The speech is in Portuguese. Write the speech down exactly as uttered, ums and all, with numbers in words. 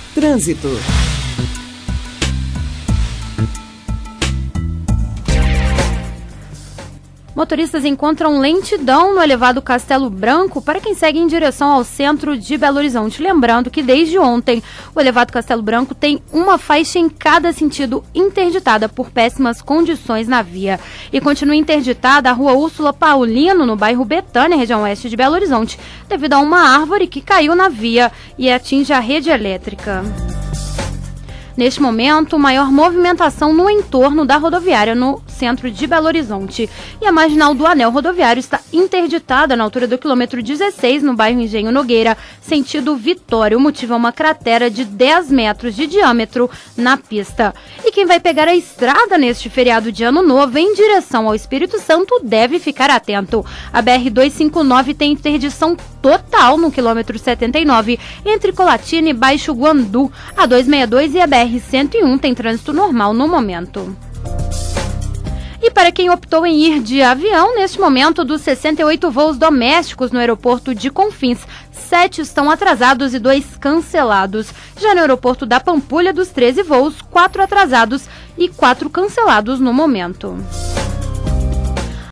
Trânsito. Motoristas encontram lentidão no elevado Castelo Branco para quem segue em direção ao centro de Belo Horizonte. Lembrando que desde ontem o elevado Castelo Branco tem uma faixa em cada sentido interditada por péssimas condições na via. E continua interditada a rua Úrsula Paulino, no bairro Betânia, região oeste de Belo Horizonte, devido a uma árvore que caiu na via e atinge a rede elétrica. Neste momento, maior movimentação no entorno da rodoviária no centro de Belo Horizonte. E a marginal do anel rodoviário está interditada na altura do quilômetro dezesseis, no bairro Engenho Nogueira, sentido Vitória. O motivo é uma cratera de dez metros de diâmetro na pista. E quem vai pegar a estrada neste feriado de Ano Novo em direção ao Espírito Santo deve ficar atento. A B R duzentos e cinquenta e nove tem interdição total no quilômetro setenta e nove, entre Colatina e Baixo Guandu. A duzentos e sessenta e dois e a B R cento e um tem trânsito normal no momento. E para quem optou em ir de avião, neste momento, dos sessenta e oito voos domésticos no aeroporto de Confins, sete estão atrasados e dois cancelados. Já no aeroporto da Pampulha, dos treze voos, quatro atrasados e quatro cancelados no momento.